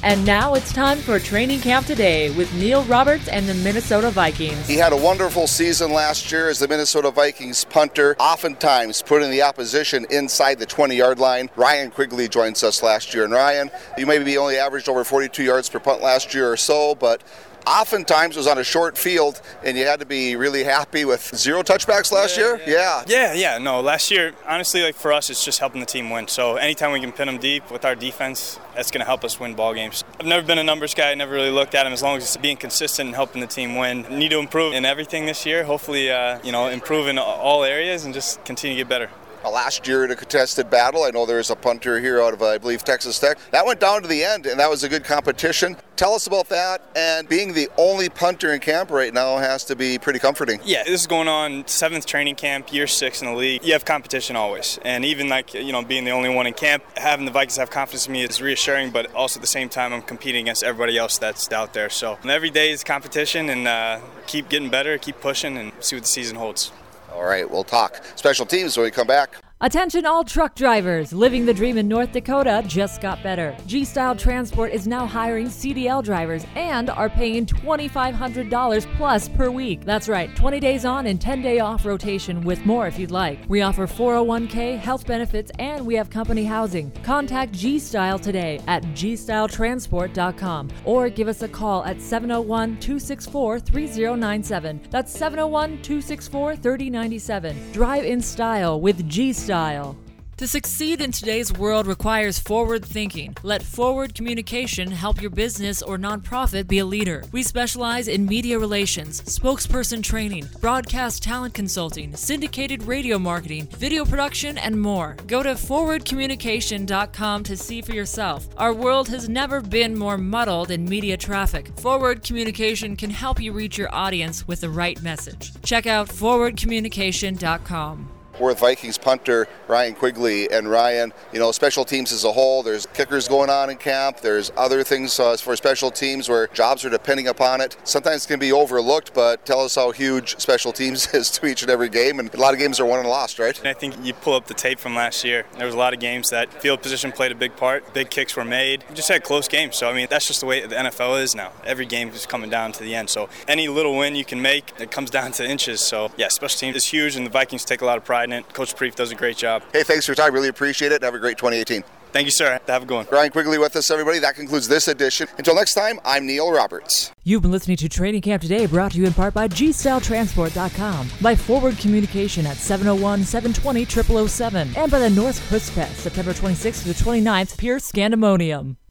And now it's time for Training Camp Today with Neil Roberts and the Minnesota Vikings. He had a wonderful season last year as the Minnesota Vikings punter, oftentimes putting the opposition inside the 20-yard line. Ryan Quigley joins us last year. And Ryan, you maybe only averaged over 42 yards per punt last year or so, but oftentimes it was on a short field, and you had to be really happy with 0 touchbacks last year? Yeah. No, last year, honestly, for us, it's just helping the team win. So anytime we can pin them deep with our defense, that's going to help us win ball games. I've never been a numbers guy. I never really looked at them as long as it's being consistent and helping the team win. I need to improve in everything this year. Hopefully, improve in all areas and just continue to get better. Last year in a contested battle, I know there was a punter here out of, I believe, Texas Tech. That went down to the end, and that was a good competition. Tell us about that, and being the only punter in camp right now has to be pretty comforting. Yeah, this is going on 7th training camp, year 6 in the league. You have competition always, and even being the only one in camp, having the Vikings have confidence in me is reassuring, but also at the same time I'm competing against everybody else that's out there. So every day is competition, and keep getting better, keep pushing, and see what the season holds. All right, we'll talk special teams when we come back. Attention all truck drivers. Living the dream in North Dakota just got better. G-Style Transport is now hiring CDL drivers and are paying $2,500 plus per week. That's right, 20 days on and 10-day off rotation with more if you'd like. We offer 401k, health benefits, and we have company housing. Contact G-Style today at gstyletransport.com or give us a call at 701-264-3097. That's 701-264-3097. Drive in style with G-Style. To succeed in today's world requires forward thinking. Let Forward Communication help your business or nonprofit be a leader. We specialize in media relations, spokesperson training, broadcast talent consulting, syndicated radio marketing, video production, and more. Go to forwardcommunication.com to see for yourself. Our world has never been more muddled in media traffic. Forward Communication can help you reach your audience with the right message. Check out forwardcommunication.com. We're with Vikings punter Ryan Quigley. And Ryan, special teams as a whole, there's kickers going on in camp. There's other things for special teams where jobs are depending upon it. Sometimes it can be overlooked, but tell us how huge special teams is to each and every game. And a lot of games are won and lost, right? And I think you pull up the tape from last year. There was a lot of games that field position played a big part. Big kicks were made. We just had close games. So, that's just the way the NFL is now. Every game is coming down to the end. So any little win you can make, it comes down to inches. So, yeah, special teams is huge, and the Vikings take a lot of pride in it. Coach Preef does a great job. Hey, thanks for your time. Really appreciate it. Have a great 2018. Thank you, sir. Have a good one. Ryan Quigley with us, everybody. That concludes this edition. Until next time, I'm Neil Roberts. You've been listening to Training Camp Today, brought to you in part by GStyleTransport.com, by Forward Communication at 701-720-0007, and by the Norse Puspet, September 26th to the 29th, Pierce Scandemonium.